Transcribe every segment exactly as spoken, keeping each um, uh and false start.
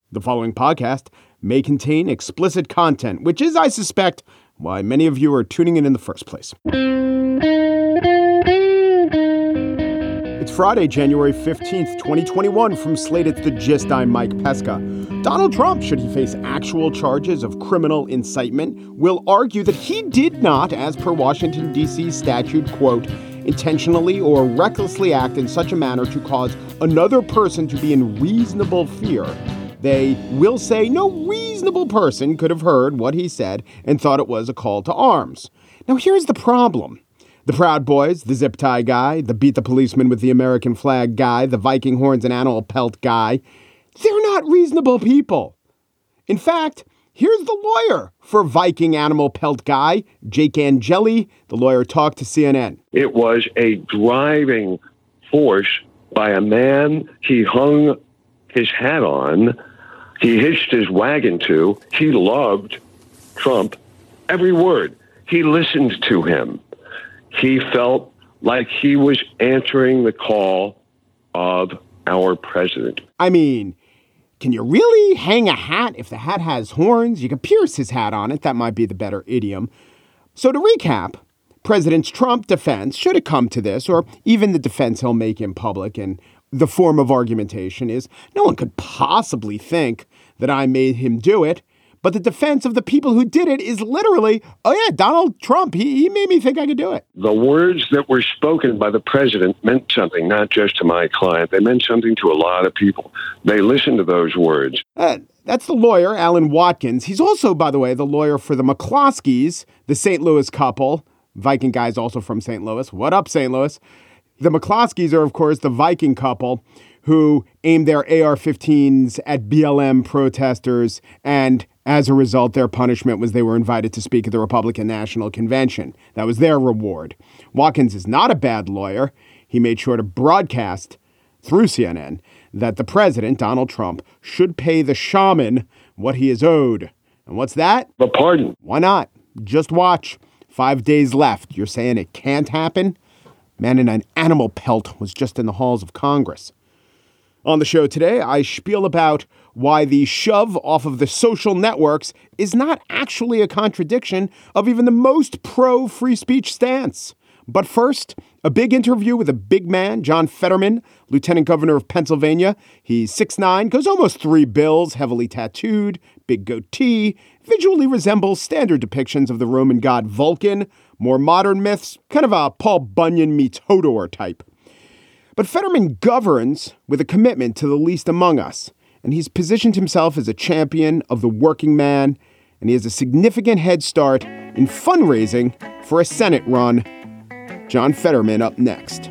The following podcast may contain explicit content, which is, I suspect, why many of you are tuning in in the first place. It's Friday, January fifteenth, twenty twenty-one. From Slate, it's The Gist. I'm Mike Pesca. Donald Trump, should he face actual charges of criminal incitement, will argue that he did not, as per Washington, D C statute, quote, intentionally or recklessly act in such a manner to cause another person to be in reasonable fear. They will say no reasonable person could have heard what he said and thought it was a call to arms. Now, here's the problem. The Proud Boys, the zip tie guy, the beat the policeman with the American flag guy, the Viking horns and animal pelt guy, they're not reasonable people. In fact, here's the lawyer for Viking animal pelt guy, Jake Angeli. The lawyer talked to C N N. It was a driving force by a man he hung his hat on, he hitched his wagon to. He loved Trump, every word. He listened to him. He felt like he was answering the call of our president. I mean, can you really hang a hat if the hat has horns? You can pierce his hat on it. That might be the better idiom. So to recap, President Trump's defense, should it come to this, or even the defense he'll make in public and the form of argumentation is, no one could possibly think that I made him do it. But the defense of the people who did it is literally, oh yeah, Donald Trump, he, he made me think I could do it. The words that were spoken by the president meant something, not just to my client. They meant something to a lot of people. They listened to those words. Uh, that's the lawyer, Alan Watkins. He's also, by the way, the lawyer for the McCloskeys, the Saint Louis couple. Viking guy's also from Saint Louis. What up, Saint Louis? The McCloskeys are, of course, the Viking couple who aimed their A R fifteens at B L M protesters, and as a result, their punishment was they were invited to speak at the Republican National Convention. That was their reward. Watkins is not a bad lawyer. He made sure to broadcast through C N N that the president, Donald Trump, should pay the shaman what he is owed. And what's that? The pardon. Why not? Just watch. Five days left. You're saying it can't happen? Man in an animal pelt was just in the halls of Congress. On the show today, I spiel about why the shove off of the social networks is not actually a contradiction of even the most pro-free speech stance. But first, a big interview with a big man, John Fetterman, Lieutenant Governor of Pennsylvania. He's six nine, goes almost three bills, heavily tattooed, big goatee, visually resembles standard depictions of the Roman god Vulcan, more modern myths, kind of a Paul Bunyan meets Hodor type. But Fetterman governs with a commitment to the least among us, and he's positioned himself as a champion of the working man, and he has a significant head start in fundraising for a Senate run. John Fetterman up next.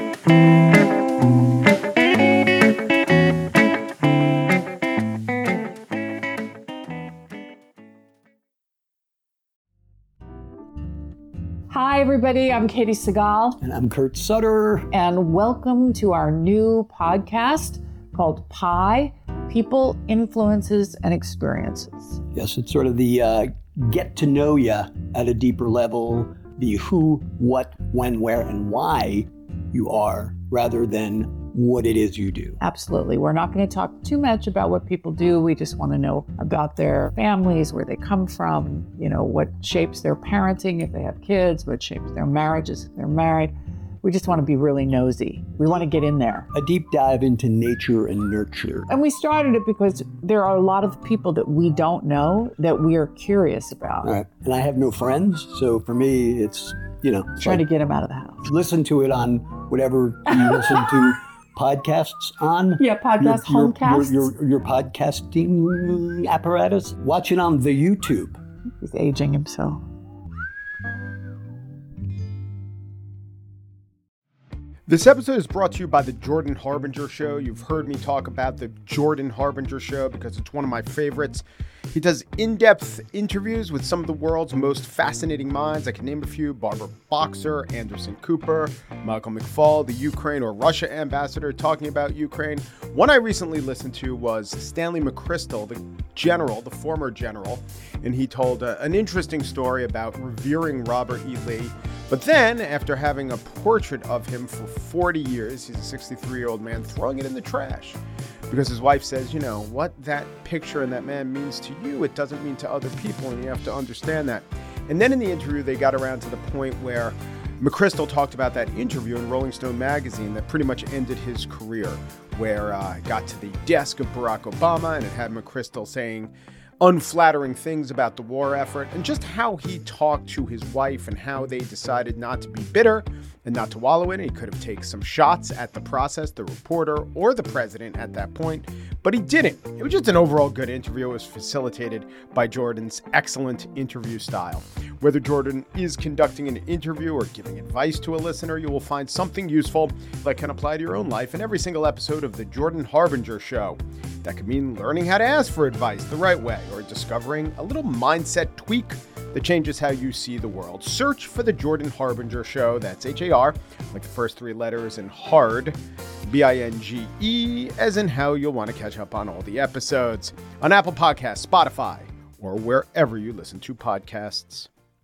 Hi, everybody. I'm Katie Segal. And I'm Kurt Sutter. And welcome to our new podcast called Pi, People, Influences, and Experiences. Yes, it's sort of the uh, get to know you at a deeper level, the who, what, when, where, and why you are, rather than what it is you do. Absolutely. We're not going to talk too much about what people do. We just want to know about their families, where they come from, you know, what shapes their parenting if they have kids, what shapes their marriages if they're married. We just want to be really nosy. We want to get in there. A deep dive into nature and nurture. And we started it because there are a lot of people that we don't know that we are curious about. All right. And I have no friends, so for me, it's, you know. Trying like, to get them out of the house. Listen to it on whatever you listen to podcasts on. Yeah, podcast, your, your, homecasts. Your, your, your podcasting apparatus. Watch it on the YouTube. He's aging himself. This episode is brought to you by the Jordan Harbinger Show. You've heard me talk about the Jordan Harbinger Show because it's one of my favorites. He does in-depth interviews with some of the world's most fascinating minds. I can name a few: Barbara Boxer, Anderson Cooper, Michael McFaul, the Ukraine or Russia ambassador talking about Ukraine. One I recently listened to was Stanley McChrystal, the general, the former general, and he told uh, an interesting story about revering Robert E. Lee. But then, after having a portrait of him for forty years, he's a sixty-three-year-old man, throwing it in the trash. because his wife says, you know, what that picture and that man means to you, it doesn't mean to other people, and you have to understand that. And then in the interview, they got around to the point where McChrystal talked about that interview in Rolling Stone magazine that pretty much ended his career, where uh, it got to the desk of Barack Obama and it had McChrystal saying unflattering things about the war effort and just how he talked to his wife and how they decided not to be bitter and not to wallow in it. He could have taken some shots at the process, the reporter, or the president at that point, but he didn't. It was just an overall good interview. It was facilitated by Jordan's excellent interview style. Whether Jordan is conducting an interview or giving advice to a listener, you will find something useful that can apply to your own life in every single episode of The Jordan Harbinger Show. That could mean learning how to ask for advice the right way or discovering a little mindset tweak that changes how you see the world. Search for The Jordan Harbinger Show. That's H A R, like the first three letters, and hard, B I N G E, as in how you'll want to catch up on all the episodes on Apple Podcasts, Spotify, or wherever you listen to podcasts.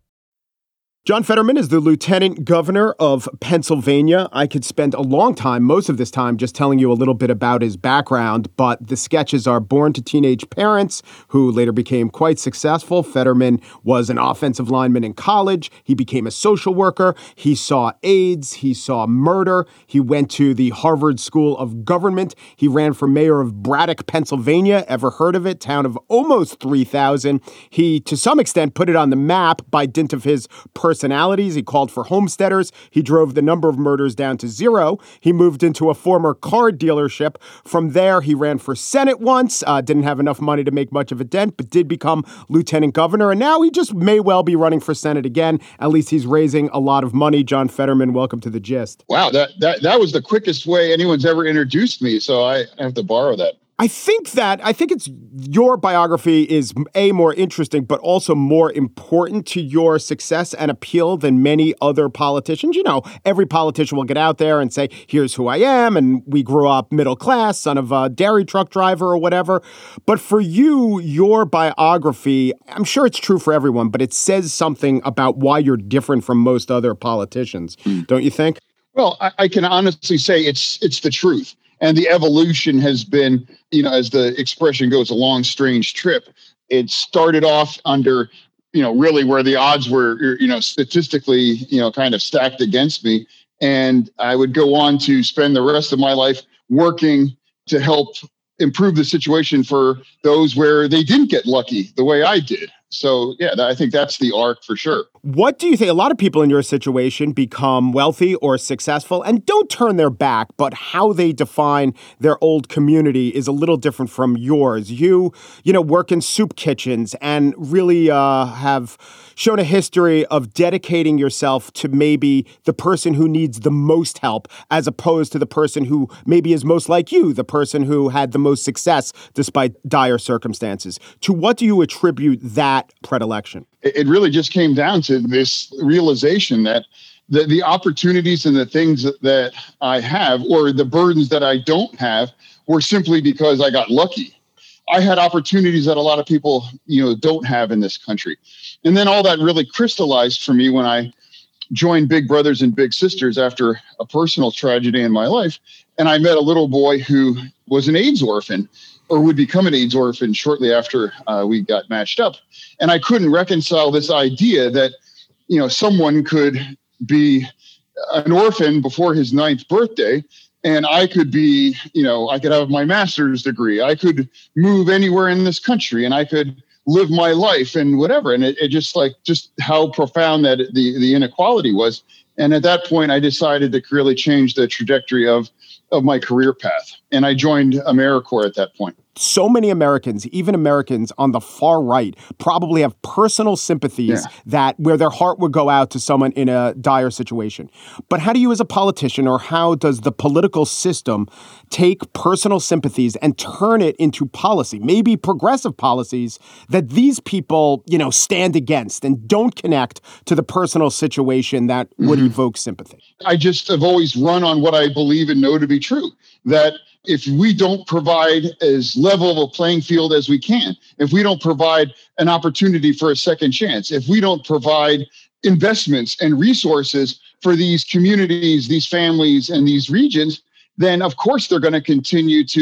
John Fetterman is the Lieutenant Governor of Pennsylvania. I could spend a long time, most of this time, just telling you a little bit about his background, but the sketches are born to teenage parents who later became quite successful. Fetterman was an offensive lineman in college. He became a social worker. He saw AIDS. He saw murder. He went to the Harvard School of Government. He ran for mayor of Braddock, Pennsylvania. Ever heard of it? Town of almost three thousand. He, to some extent, put it on the map by dint of his personality. Personalities. He called for homesteaders. He drove the number of murders down to zero. He moved into a former car dealership. From there, he ran for Senate once, uh, didn't have enough money to make much of a dent, but did become lieutenant governor. And now he just may well be running for Senate again. At least he's raising a lot of money. John Fetterman, welcome to The Gist. Wow, that, that, that was the quickest way anyone's ever introduced me, so I have to borrow that. I think that, I think it's, your biography is A, more interesting, but also more important to your success and appeal than many other politicians. You know, every politician will get out there and say, here's who I am, and we grew up middle class, son of a dairy truck driver or whatever. But for you, your biography, I'm sure it's true for everyone, but it says something about why you're different from most other politicians, mm. don't you think? Well, I, I can honestly say it's it's the truth. And the evolution has been, you know, as the expression goes, a long, strange trip. It started off under, you know, really where the odds were, you know, statistically, you know, kind of stacked against me. And I would go on to spend the rest of my life working to help improve the situation for those where they didn't get lucky the way I did. So, yeah, I think that's the arc for sure. What do you think? A lot of people in your situation become wealthy or successful and don't turn their back, but how they define their old community is a little different from yours. You, you know, work in soup kitchens and really uh, have shown a history of dedicating yourself to maybe the person who needs the most help, as opposed to the person who maybe is most like you, the person who had the most success despite dire circumstances. To what do you attribute that predilection? It really just came down to this realization that the, the opportunities and the things that, that I have, or the burdens that I don't have, were simply because I got lucky. I had opportunities that a lot of people, you know, don't have in this country. And then all that really crystallized for me when I joined Big Brothers and Big Sisters after a personal tragedy in my life. And I met a little boy who was an AIDS orphan, or would become an AIDS orphan shortly after uh, we got matched up. And I couldn't reconcile this idea that, you know, someone could be an orphan before his ninth birthday, and I could be, you know, I could have my master's degree. I could move anywhere in this country and I could live my life and whatever. And it, it just like, just how profound that the, the inequality was. And at that point, I decided to really change the trajectory of, of my career path. And I joined AmeriCorps at that point. So many Americans, even Americans on the far right, probably have personal sympathies yeah. that where their heart would go out to someone in a dire situation. But how do you as a politician, or how does the political system take personal sympathies and turn it into policy, maybe progressive policies that these people, you know, stand against and don't connect to the personal situation that would mm-hmm. evoke sympathy? I just have always run on what I believe and know to be true, that if we don't provide as level of a playing field as we can, if we don't provide an opportunity for a second chance, if we don't provide investments and resources for these communities, these families, and these regions, then of course they're going to continue to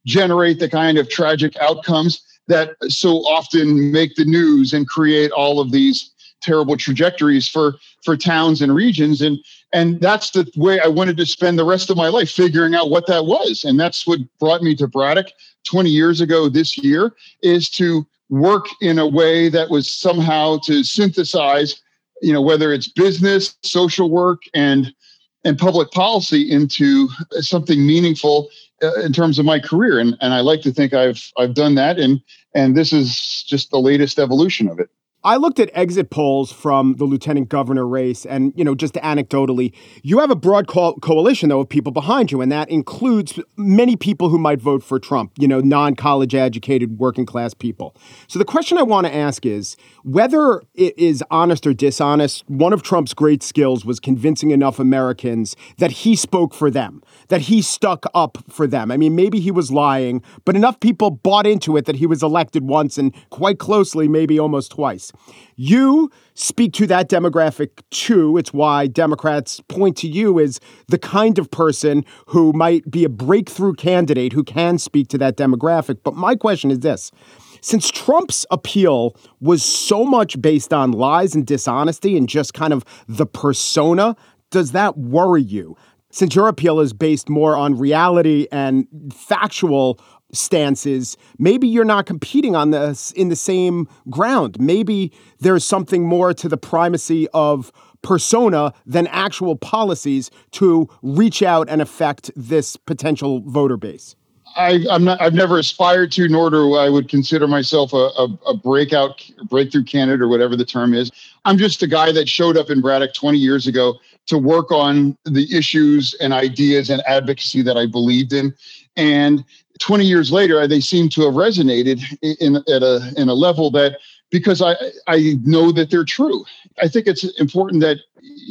generate the kind of tragic outcomes that so often make the news and create all of these terrible trajectories for for towns and regions. And and that's the way I wanted to spend the rest of my life, figuring out what that was. And that's what brought me to Braddock twenty years ago this year, is to work in a way that was somehow to synthesize, you know, whether it's business, social work, and and public policy into something meaningful uh, in terms of my career. And and I like to think I've I've done that. And and this is just the latest evolution of it. I looked at exit polls from the lieutenant governor race, and, you know, just anecdotally, you have a broad co- coalition, though, of people behind you, and that includes many people who might vote for Trump, you know, non-college educated working class people. So the question I want to ask is whether it is honest or dishonest. One of Trump's great skills was convincing enough Americans that he spoke for them, that he stuck up for them. I mean, maybe he was lying, but enough people bought into it that he was elected once and quite closely, maybe almost twice. You speak to that demographic too. It's why Democrats point to you as the kind of person who might be a breakthrough candidate who can speak to that demographic. But my question is this. Since Trump's appeal was so much based on lies and dishonesty and just kind of the persona, does that worry you? Since your appeal is based more on reality and factual stances, maybe you're not competing on this in the same ground. Maybe there's something more to the primacy of persona than actual policies to reach out and affect this potential voter base. I, I'm not. I've never aspired to, nor do I would consider myself a, a, a breakout, breakthrough candidate, or whatever the term is. I'm just a guy that showed up in Braddock twenty years ago to work on the issues and ideas and advocacy that I believed in, and twenty years later, they seem to have resonated in at a in a level that, because I I know that they're true. I think it's important that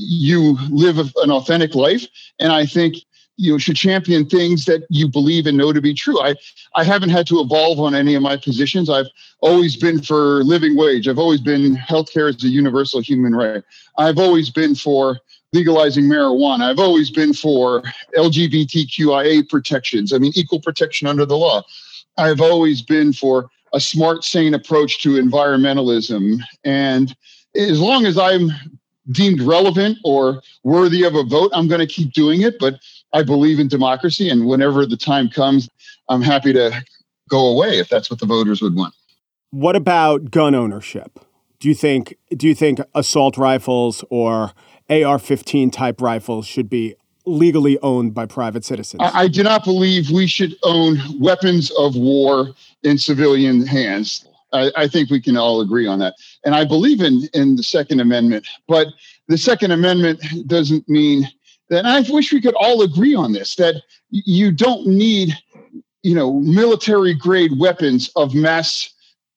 you live an authentic life, and I think you should champion things that you believe and know to be true. I, I haven't had to evolve on any of my positions. I've always been for living wage. I've always been healthcare as a universal human right. I've always been for legalizing marijuana. I've always been for L G B T Q I A protections. I mean, equal protection under the law. I've always been for a smart, sane approach to environmentalism. And as long as I'm deemed relevant or worthy of a vote, I'm going to keep doing it. But I believe in democracy, and whenever the time comes, I'm happy to go away if that's what the voters would want. What about gun ownership? Do you think do you think assault rifles or A R fifteen type rifles should be legally owned by private citizens? I, I do not believe we should own weapons of war in civilian hands. I, I think we can all agree on that. And I believe in, in the Second Amendment, but the Second Amendment doesn't mean that, and I wish we could all agree on this, that you don't need, you know, military grade weapons of mass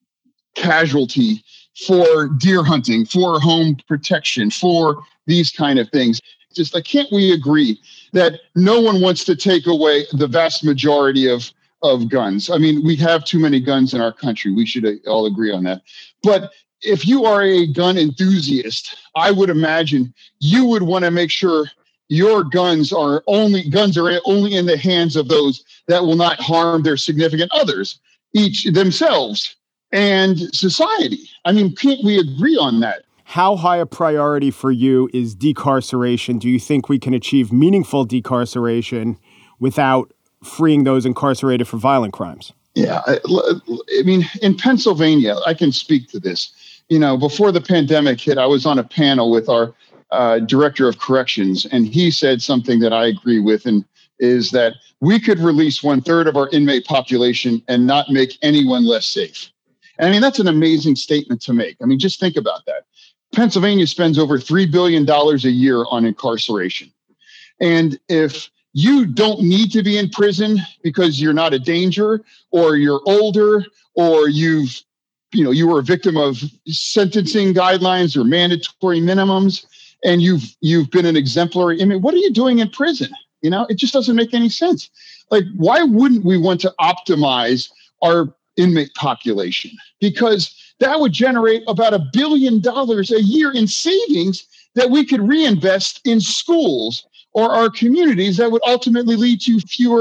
casualty for deer hunting, for home protection, for these kind of things. Just like, can't we agree that no one wants to take away the vast majority of, of guns? I mean, we have too many guns in our country. We should all agree on that. But if you are a gun enthusiast, I would imagine you would want to make sure your guns are only guns are only in the hands of those that will not harm their significant others, each themselves and society. I mean, can't we agree on that? How high a priority for you is decarceration? Do you think we can achieve meaningful decarceration without freeing those incarcerated for violent crimes? Yeah, I, I mean, in Pennsylvania, I can speak to this. You know, before the pandemic hit, I was on a panel with our uh, director of corrections, and he said something that I agree with, and is that we could release one third of our inmate population and not make anyone less safe. And I mean, that's an amazing statement to make. I mean, just think about that. Pennsylvania spends over three billion dollars a year on incarceration. And if you don't need to be in prison because you're not a danger, or you're older, or you've, you know, you were a victim of sentencing guidelines or mandatory minimums, and you've you've been an exemplary inmate, what are you doing in prison? You know, it just doesn't make any sense. Like, why wouldn't we want to optimize our inmate population? Because that would generate about a billion dollars a year in savings that we could reinvest in schools or our communities, that would ultimately lead to fewer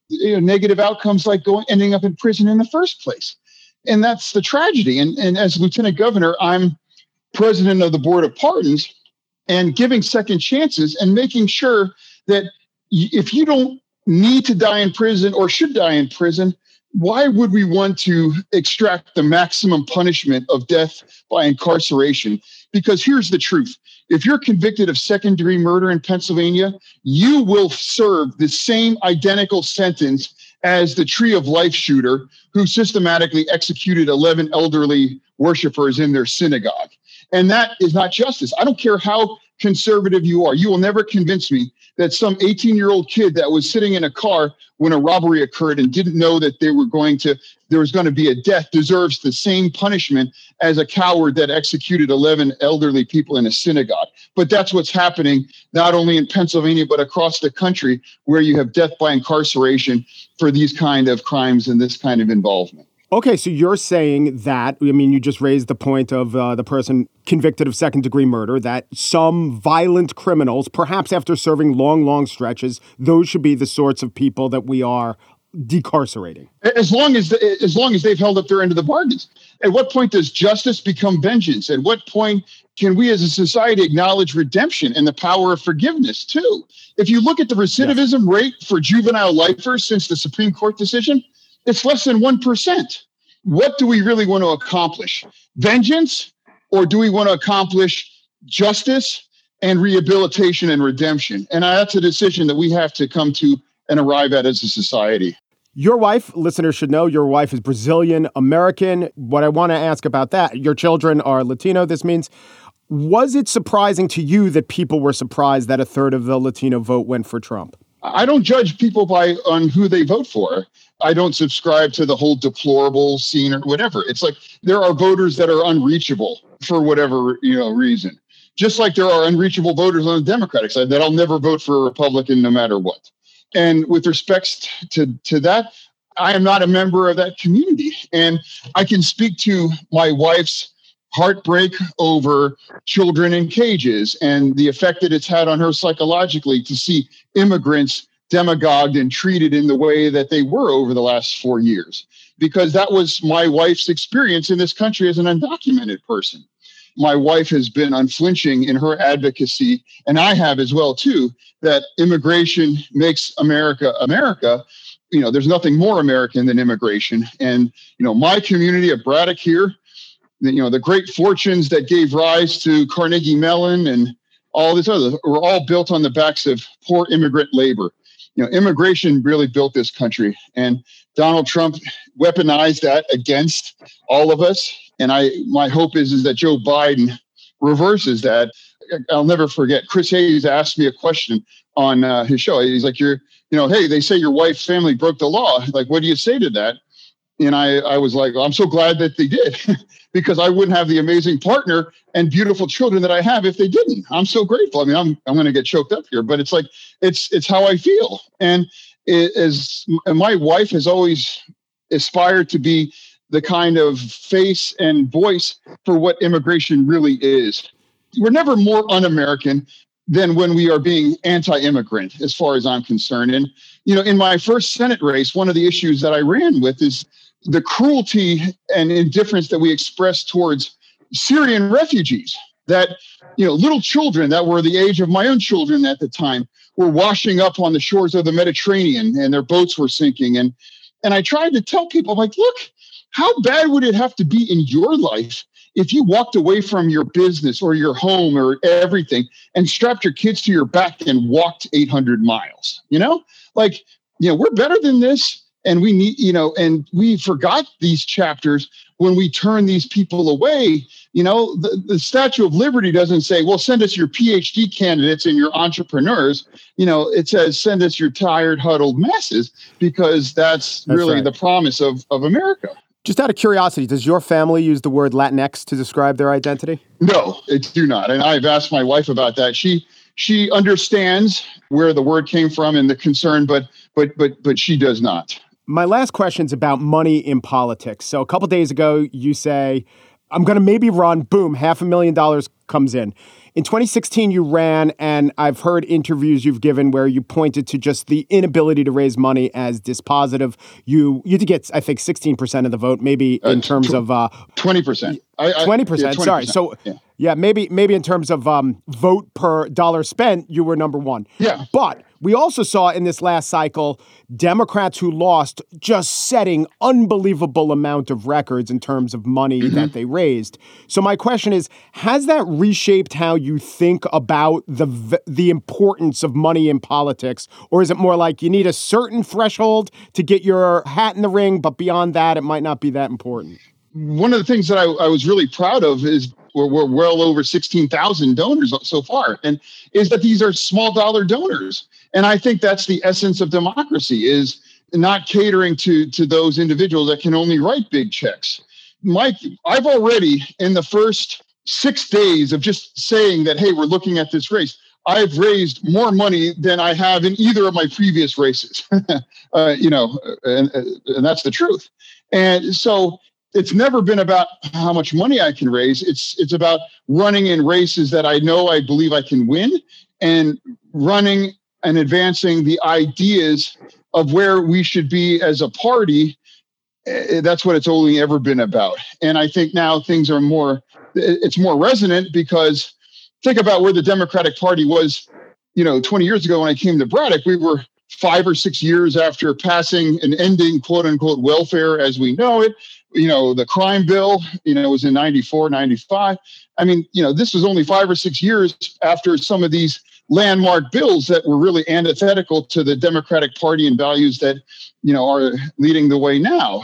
you know, negative outcomes like going ending up in prison in the first place. And that's the tragedy. And, and as lieutenant governor, I'm president of the board of pardons and giving second chances and making sure that if you don't need to die in prison or should die in prison, why would we want to extract the maximum punishment of death by incarceration? Because here's the truth. If you're convicted of second degree murder in Pennsylvania, you will serve the same identical sentence as the Tree of Life shooter who systematically executed eleven elderly worshipers in their synagogue. And that is not justice. I don't care how conservative you are. You will never convince me that some eighteen-year-old kid that was sitting in a car when a robbery occurred and didn't know that they were going to, there was going to be a death deserves the same punishment as a coward that executed eleven elderly people in a synagogue. But that's what's happening not only in Pennsylvania, but across the country where you have death by incarceration for these kind of crimes and this kind of involvement. Okay, so you're saying that, I mean, you just raised the point of uh, the person convicted of second-degree murder, that some violent criminals, perhaps after serving long, long stretches, those should be the sorts of people that we are decarcerating. As long as as long as they've held up their end of the bargains. At what point does justice become vengeance? At what point can we as a society acknowledge redemption and the power of forgiveness, too? If you look at the recidivism yes. rate for juvenile lifers since the Supreme Court decision, it's less than one percent. What do we really want to accomplish? Vengeance? Or do we want to accomplish justice and rehabilitation and redemption? And that's a decision that we have to come to and arrive at as a society. Your wife, listeners should know, your wife is Brazilian American. What I want to ask about that, your children are Latino, this means. Was it surprising to you that people were surprised that a third of the Latino vote went for Trump? I don't judge people by on who they vote for. I don't subscribe to the whole deplorable scene or whatever. It's like there are voters that are unreachable for whatever, you know, reason. Just like there are unreachable voters on the Democratic side that I'll never vote for a Republican no matter what. And with respect to, to that, I am not a member of that community. And I can speak to my wife's heartbreak over children in cages and the effect that it's had on her psychologically to see immigrants demagogued and treated in the way that they were over the last four years. Because that was my wife's experience in this country as an undocumented person. My wife has been unflinching in her advocacy, and I have as well, too, that immigration makes America America. You know, there's nothing more American than immigration. And, you know, my community of Braddock here, you know, the great fortunes that gave rise to Carnegie Mellon and all this other were all built on the backs of poor immigrant labor. You know, immigration really built this country, and Donald Trump weaponized that against all of us. And I, my hope is, is that Joe Biden reverses that. I'll never forget. Chris Hayes asked me a question on uh, his show. He's like, "You're, you know, hey, they say your wife's family broke the law. Like, what do you say to that?" And I, I was like, well, I'm so glad that they did, because I wouldn't have the amazing partner and beautiful children that I have if they didn't. I'm so grateful. I mean, I'm I'm going to get choked up here, but it's like it's it's how I feel. And it is, and my wife has always aspired to be the kind of face and voice for what immigration really is. We're never more un-American than when we are being anti-immigrant, as far as I'm concerned. And, you know, in my first Senate race, one of the issues that I ran with is the cruelty and indifference that we express towards Syrian refugees, that, you know, little children that were the age of my own children at the time were washing up on the shores of the Mediterranean and their boats were sinking. And, and I tried to tell people, like, look, how bad would it have to be in your life if you walked away from your business or your home or everything and strapped your kids to your back and walked eight hundred miles, you know, like, you know, we're better than this. And we need, you know, and we forgot these chapters when we turn these people away. You know, the, the Statue of Liberty doesn't say, well, send us your P H D candidates and your entrepreneurs. You know, it says, send us your tired, huddled masses, because that's, that's really right. the promise of, of America. Just out of curiosity, does your family use the word Latinx to describe their identity? No, it do not. And I've asked my wife about that. She she understands where the word came from and the concern, but but but but she does not. My last question is about money in politics. So a couple days ago, you say, I'm going to maybe run, boom, half a million dollars comes in. In twenty sixteen, you ran, and I've heard interviews you've given where you pointed to just the inability to raise money as dispositive. You you did get, I think, sixteen percent of the vote, maybe in uh, terms tw- of... Uh, twenty percent. twenty percent, yeah, sorry. So, yeah. yeah, maybe maybe in terms of um, vote per dollar spent, you were number one. Yeah. But we also saw in this last cycle, Democrats who lost just setting unbelievable amount of records in terms of money mm-hmm. that they raised. So my question is, has that reshaped how you think about the the importance of money in politics? Or is it more like you need a certain threshold to get your hat in the ring, but beyond that, it might not be that important? One of the things that I, I was really proud of is we're, we're well over sixteen thousand donors so far, and is that these are small dollar donors. And I think that's the essence of democracy, is not catering to, to those individuals that can only write big checks. Mike, I've already, in the first six days of just saying that, hey, we're looking at this race, I've raised more money than I have in either of my previous races. uh, you know, and, and that's the truth. And so it's never been about how much money I can raise. It's it's about running in races that I know I believe I can win, and running and advancing the ideas of where we should be as a party. That's what it's only ever been about. And I think now things are more, it's more resonant, because think about where the Democratic Party was, you know, twenty years ago when I came to Braddock. We were five or six years after passing and ending, quote unquote, welfare as we know it. You know, the crime bill, you know, was in ninety-four, ninety-five. I mean, you know, this was only five or six years after some of these landmark bills that were really antithetical to the Democratic Party and values that, you know, are leading the way now.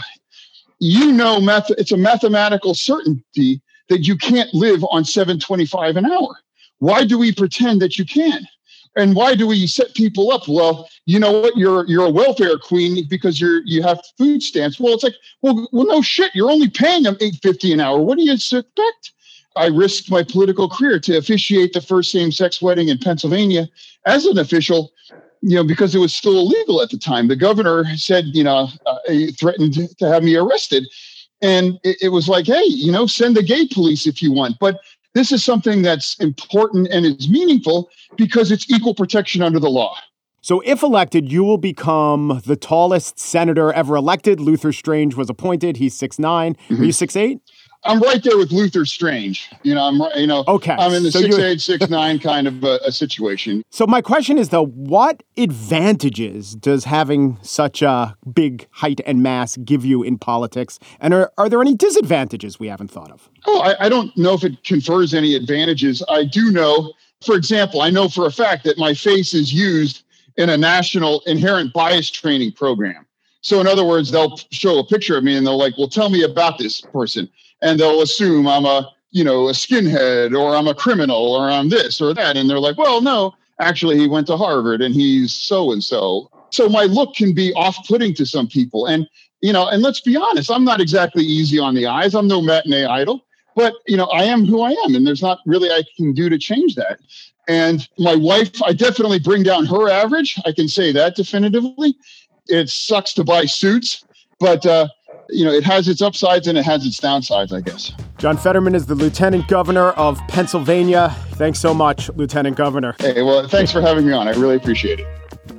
You know, math, it's a mathematical certainty that you can't live on seven twenty-five an hour. Why do we pretend that you can? And why do we set people up? Well, you know what? You're you're a welfare queen because you're you have food stamps. Well, it's like, well, well, no shit. You're only paying them eight fifty an hour. What do you expect? I risked my political career to officiate the first same-sex wedding in Pennsylvania as an official, you know, because it was still illegal at the time. The governor said, you know, uh, he threatened to have me arrested, and it, it was like, hey, you know, send the gay police if you want, but this is something that's important and is meaningful because it's equal protection under the law. So if elected, you will become the tallest senator ever elected. Luther Strange was appointed. He's six nine. Mm-hmm. Are you six eight? I'm right there with Luther Strange. You know, I'm you know, okay. I'm in the so six eight, six nine kind of a, a situation. So my question is, though, what advantages does having such a big height and mass give you in politics? And are, are there any disadvantages we haven't thought of? Oh, I, I don't know if it confers any advantages. I do know, for example, I know for a fact that my face is used in a national inherent bias training program. So in other words, they'll show a picture of me and they'll like, well, tell me about this person. And they'll assume I'm a, you know, a skinhead, or I'm a criminal, or I'm this or that. And they're like, well, no, actually, he went to Harvard and he's so-and-so. So my look can be off-putting to some people. And, you know, and let's be honest, I'm not exactly easy on the eyes. I'm no matinee idol, but, you know, I am who I am. And there's not really I can do to change that. And my wife, I definitely bring down her average. I can say that definitively. It sucks to buy suits, but, uh, you know, it has its upsides and it has its downsides, I guess. John Fetterman is the Lieutenant Governor of Pennsylvania. Thanks so much, Lieutenant Governor. Hey, well, thanks for having me on. I really appreciate it.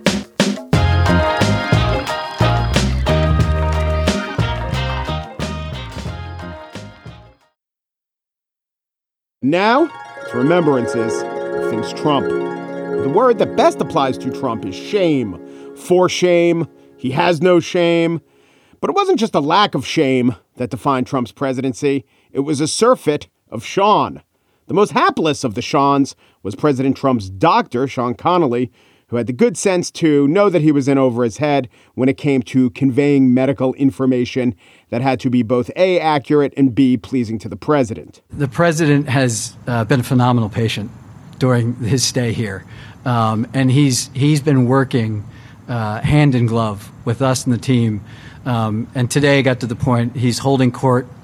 Now, to remembrances of things Trump. The word that best applies to Trump is shame. For shame. He has no shame. But it wasn't just a lack of shame that defined Trump's presidency. It was a surfeit of Sean. The most hapless of the Seans was President Trump's doctor, Sean Connolly, who had the good sense to know that he was in over his head when it came to conveying medical information that had to be both A, accurate, and B, pleasing to the president. The president has uh, been a phenomenal patient during his stay here. Um, and he's he's been working uh, hand in glove with us and the team. Um, and today got to the point he's holding court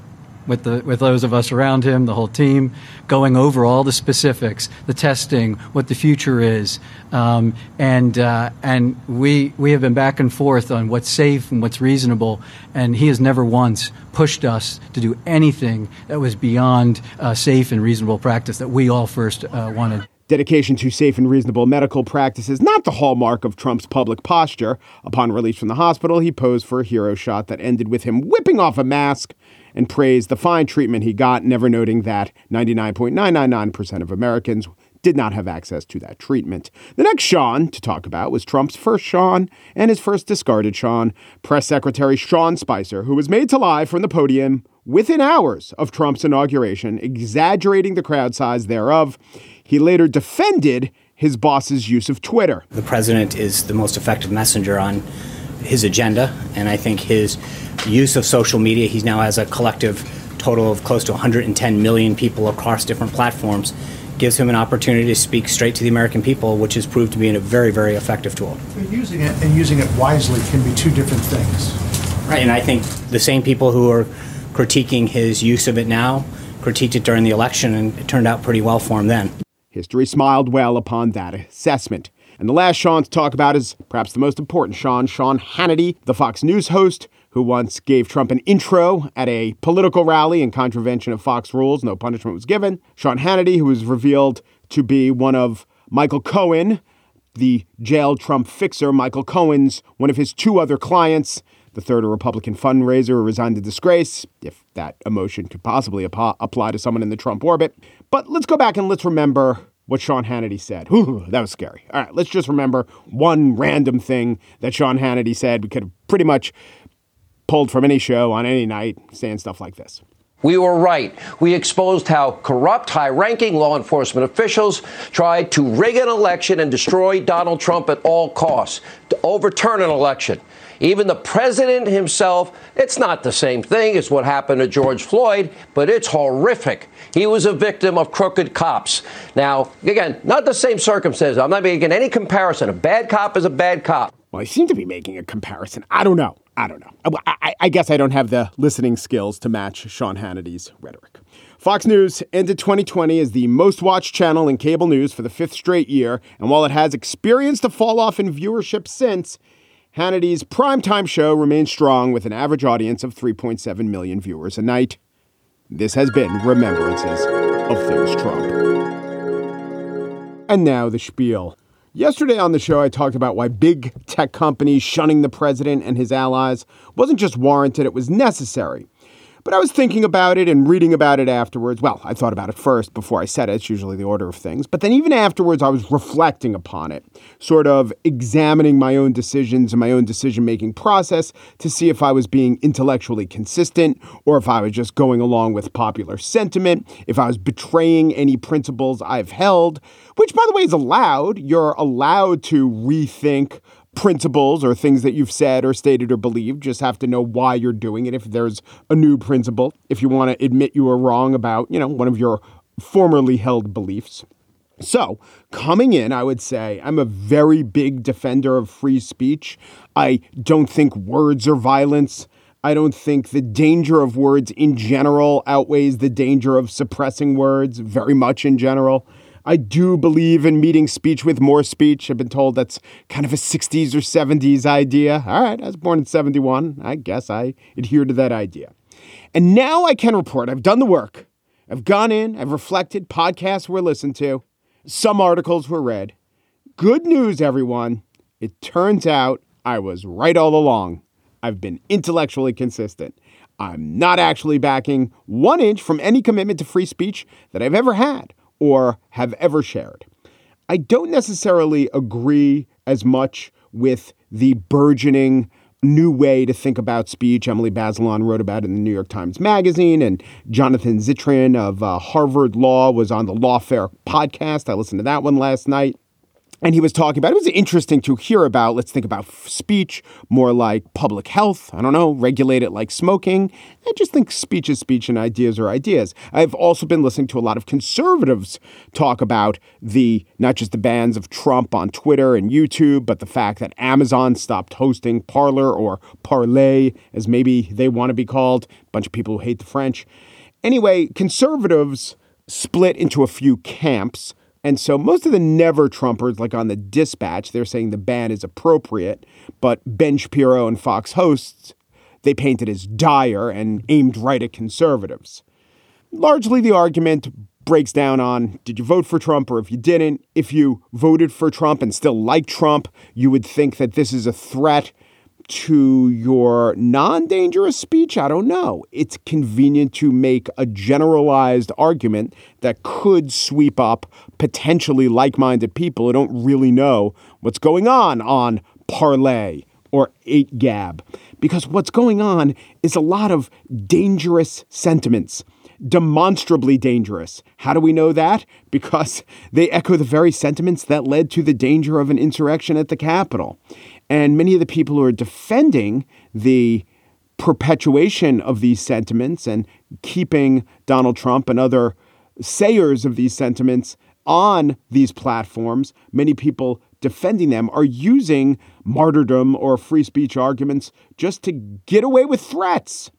with the with those of us around him, the whole team, going over all the specifics, the testing, what the future is, um, and uh, and we we have been back and forth on what's safe and what's reasonable, and he has never once pushed us to do anything that was beyond uh, safe and reasonable practice that we all first uh, wanted. Dedication to safe and reasonable medical practices, not the hallmark of Trump's public posture. Upon release from the hospital, he posed for a hero shot that ended with him whipping off a mask and praised the fine treatment he got, never noting that ninety-nine point nine nine nine percent of Americans did not have access to that treatment. The next Sean to talk about was Trump's first Sean and his first discarded Sean, Press Secretary Sean Spicer, who was made to lie from the podium within hours of Trump's inauguration, exaggerating the crowd size thereof. He later defended his boss's use of Twitter. The president is the most effective messenger on his agenda, and I think his use of social media, he now has a collective total of close to one hundred ten million people across different platforms, gives him an opportunity to speak straight to the American people, which has proved to be a very, very effective tool. But using it and using it wisely can be two different things. Right, and I think the same people who are critiquing his use of it now critiqued it during the election, and it turned out pretty well for him then. History smiled well upon that assessment. And the last Sean to talk about is perhaps the most important Sean, Sean Hannity, the Fox News host who once gave Trump an intro at a political rally in contravention of Fox rules. No punishment was given. Sean Hannity, who was revealed to be one of Michael Cohen, the jailed Trump fixer. Michael Cohen's one of his two other clients. The third, a Republican fundraiser who resigned to disgrace, if that emotion could possibly ap- apply to someone in the Trump orbit. But let's go back and let's remember what Sean Hannity said. Ooh, that was scary. All right, let's just remember one random thing that Sean Hannity said. We could have pretty much pulled from any show on any night, saying stuff like this. We were right. We exposed how corrupt, high-ranking law enforcement officials tried to rig an election and destroy Donald Trump at all costs, to overturn an election. Even the president himself, it's not the same thing as what happened to George Floyd, but it's horrific. He was a victim of crooked cops. Now, again, not the same circumstances. I'm not making any comparison. A bad cop is a bad cop. Well, I seem to be making a comparison. I don't know. I don't know. I, I, I guess I don't have the listening skills to match Sean Hannity's rhetoric. Fox News ended twenty twenty as the most watched channel in cable news for the fifth straight year. And while it has experienced a fall off in viewership since, Hannity's primetime show remains strong with an average audience of three point seven million viewers a night. This has been Remembrances of Things Trump. And now the spiel. Yesterday on the show, I talked about why big tech companies shunning the president and his allies wasn't just warranted, it was necessary. But I was thinking about it and reading about it afterwards. Well, I thought about it first before I said it. It's usually the order of things. But then even afterwards, I was reflecting upon it, sort of examining my own decisions and my own decision-making process to see if I was being intellectually consistent or if I was just going along with popular sentiment, if I was betraying any principles I've held, which, by the way, is allowed. You're allowed to rethink principles or things that you've said or stated or believed. Just have to know why you're doing it. If there's a new principle, if you want to admit you were wrong about, you know, one of your formerly held beliefs. So coming in, I would say I'm a very big defender of free speech. I don't think words are violence. I don't think the danger of words in general outweighs the danger of suppressing words very much in general. I do believe in meeting speech with more speech. I've been told that's kind of a sixties or seventies idea. All right, I was born in seventy-one. I guess I adhere to that idea. And now I can report I've done the work. I've gone in, I've reflected, podcasts were listened to, some articles were read. Good news, everyone. It turns out I was right all along. I've been intellectually consistent. I'm not actually backing one inch from any commitment to free speech that I've ever had or have ever shared. I don't necessarily agree as much with the burgeoning new way to think about speech. Emily Bazelon wrote about it in the New York Times Magazine, and Jonathan Zittrain of uh, Harvard Law was on the Lawfare podcast. I listened to that one last night. And he was talking about, it was interesting to hear about, let's think about speech, more like public health. I don't know, regulate it like smoking. I just think speech is speech and ideas are ideas. I've also been listening to a lot of conservatives talk about the, not just the bans of Trump on Twitter and YouTube, but the fact that Amazon stopped hosting Parler or Parlay, as maybe they want to be called. A bunch of people who hate the French. Anyway, conservatives split into a few camps. And so most of the never Trumpers, like on the Dispatch, they're saying the ban is appropriate. But Ben Shapiro and Fox hosts, they paint it as dire and aimed right at conservatives. Largely, the argument breaks down on, did you vote for Trump or if you didn't? If you voted for Trump and still like Trump, you would think that this is a threat to your non-dangerous speech. I don't know. It's convenient to make a generalized argument that could sweep up potentially like-minded people who don't really know what's going on on Parlay or eight gab. Because what's going on is a lot of dangerous sentiments, demonstrably dangerous. How do we know that? Because they echo the very sentiments that led to the danger of an insurrection at the Capitol. And many of the people who are defending the perpetuation of these sentiments and keeping Donald Trump and other sayers of these sentiments on these platforms, many people defending them are using martyrdom or free speech arguments just to get away with threats.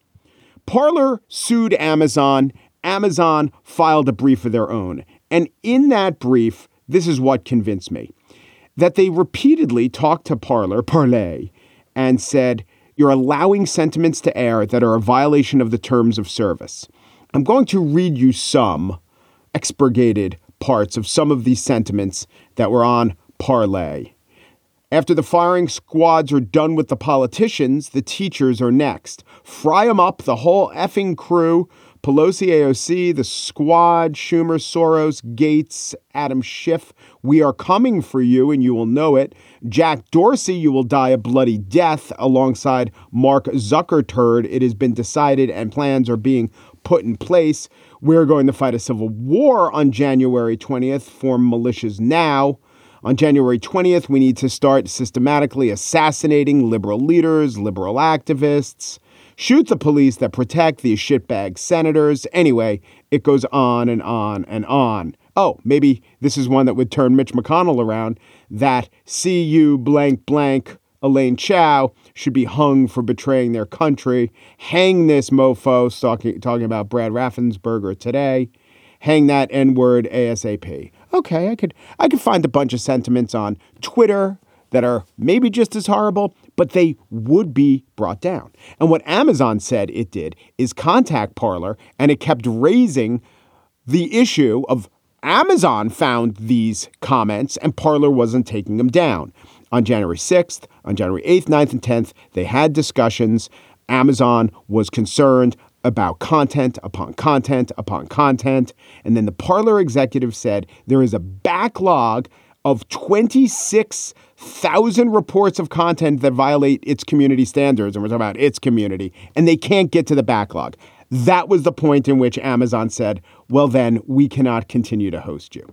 Parler sued Amazon. Amazon filed a brief of their own. And in that brief, this is what convinced me. That they repeatedly talked to Parler, Parlay, and said, you're allowing sentiments to air that are a violation of the terms of service. I'm going to read you some expurgated parts of some of these sentiments that were on Parlay. After the firing squads are done with the politicians, the teachers are next. Fry 'em up, the whole effing crew. Pelosi, A O C, the squad, Schumer, Soros, Gates, Adam Schiff. We are coming for you and you will know it. Jack Dorsey, you will die a bloody death alongside Mark Zuckerturd. It has been decided and plans are being put in place. We're going to fight a civil war on January twentieth. Form militias now. On January twentieth, we need to start systematically assassinating liberal leaders, liberal activists. Shoot the police that protect these shitbag senators. Anyway, it goes on and on and on. Oh, maybe this is one that would turn Mitch McConnell around. That C U blank blank Elaine Chao should be hung for betraying their country. Hang this mofo, talking, talking about Brad Raffensperger today. Hang that N-word ASAP. Okay, I could I could find a bunch of sentiments on Twitter that are maybe just as horrible, but they would be brought down. And what Amazon said it did is contact Parler, and it kept raising the issue of Amazon found these comments and Parler wasn't taking them down. On January sixth, on January eighth, ninth, and tenth, they had discussions. Amazon was concerned about content upon content upon content. And then the Parler executive said there is a backlog of twenty-six thousand reports of content that violate its community standards. And we're talking about its community. And they can't get to the backlog. That was the point in which Amazon said, well, then we cannot continue to host you.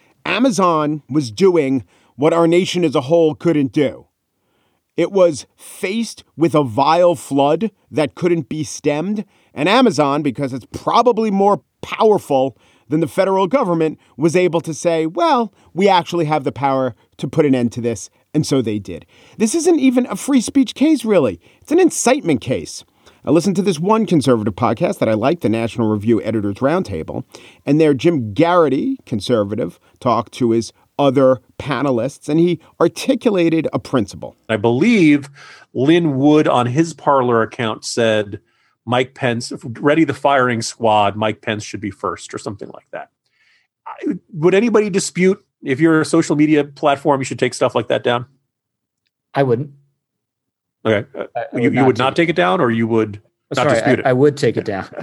Amazon was doing what our nation as a whole couldn't do. It was faced with a vile flood that couldn't be stemmed. And Amazon, because it's probably more powerful than the federal government, was able to say, well, we actually have the power to put an end to this. And so they did. This isn't even a free speech case, really. It's an incitement case. I listened to this one conservative podcast that I like, the National Review Editors Roundtable, and there Jim Garrity, conservative, talked to his other panelists, and he articulated a principle. I believe Lynn Wood on his Parler account said Mike Pence, ready the firing squad, Mike Pence should be first or something like that. I, would anybody dispute if you're a social media platform, you should take stuff like that down? I wouldn't. Okay. Uh, would you, you would not take it down, or you would not Sorry, dispute I, it? I would take it down.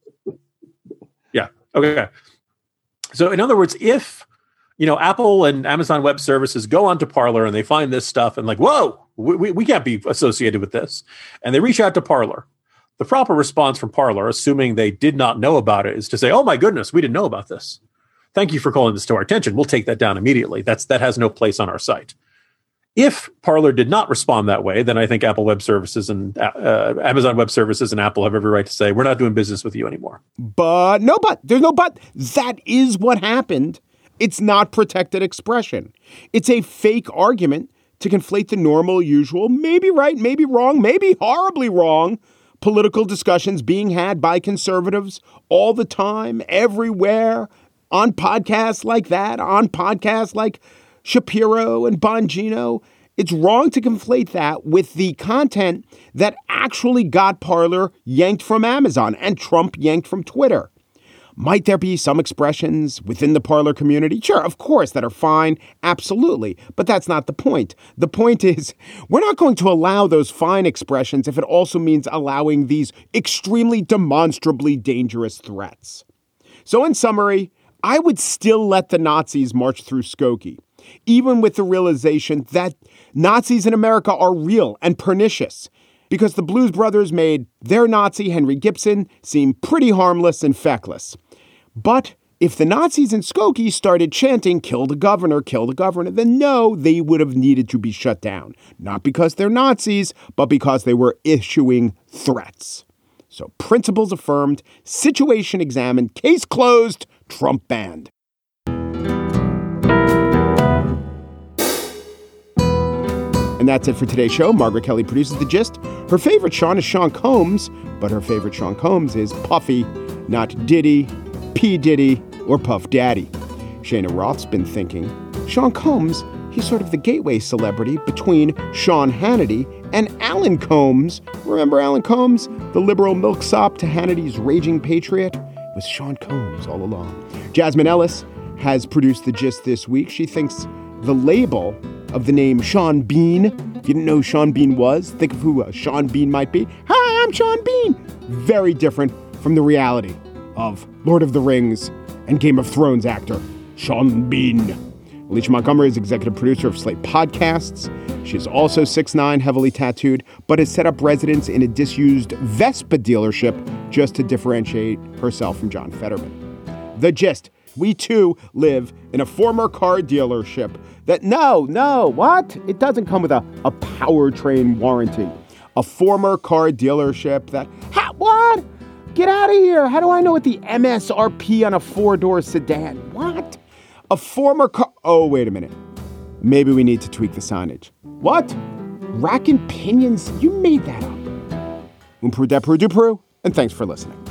Yeah. Okay. So in other words, if, you know, Apple and Amazon Web Services go onto Parler and they find this stuff and like, whoa, we, we can't be associated with this. And they reach out to Parler. The proper response from Parler, assuming they did not know about it, is to say, oh my goodness, we didn't know about this. thank you for calling this to our attention. We'll take that down immediately. That's that has no place on our site. If Parler did not respond that way, then I think Apple Web Services and uh, Amazon Web Services and Apple have every right to say, we're not doing business with you anymore. But no, but there's no but. That is what happened. It's not protected expression. It's a fake argument to conflate the normal, usual, maybe right, maybe wrong, maybe horribly wrong political discussions being had by conservatives all the time, everywhere, on podcasts like that, on podcasts like Shapiro and Bongino. It's wrong to conflate that with the content that actually got Parler yanked from Amazon and Trump yanked from Twitter. Might there be some expressions within the Parler community? Sure, of course, that are fine. Absolutely. But that's not the point. The point is, we're not going to allow those fine expressions if it also means allowing these extremely demonstrably dangerous threats. So in summary, I would still let the Nazis march through Skokie, even with the realization that Nazis in America are real and pernicious, because the Blues Brothers made their Nazi, Henry Gibson, seem pretty harmless and feckless. But if the Nazis in Skokie started chanting, kill the governor, kill the governor, then no, they would have needed to be shut down. Not because they're Nazis, but because they were issuing threats. So principles affirmed, situation examined, case closed, Trump banned. And that's it for today's show. Margaret Kelly produces The Gist. Her favorite Sean is Sean Combs, but her favorite Sean Combs is Puffy, not Diddy, P. Diddy, or Puff Daddy. Shayna Roth's been thinking, Sean Combs, he's sort of the gateway celebrity between Sean Hannity and Alan Combs. Remember Alan Combs, the liberal milksop to Hannity's raging patriot? It was Sean Combs all along. Jasmine Ellis has produced The Gist this week. She thinks the label of the name Sean Bean, if you didn't know who Sean Bean was, think of who uh, Sean Bean might be. Hi, I'm Sean Bean. Very different from the reality of Lord of the Rings and Game of Thrones actor Sean Bean. Alicia Montgomery is executive producer of Slate Podcasts. She is also six nine, heavily tattooed, but has set up residence in a disused Vespa dealership just to differentiate herself from John Fetterman. The Gist. We, too, live in a former car dealership that, no, no, what? It doesn't come with a, a powertrain warranty. A former car dealership that, ha, what? Get out of here. How do I know what the M S R P on a four-door sedan? What? A former car... Oh, wait a minute. Maybe we need to tweak the signage. What? Rack and pinions? You made that up. Umpru depru dupru, and thanks for listening.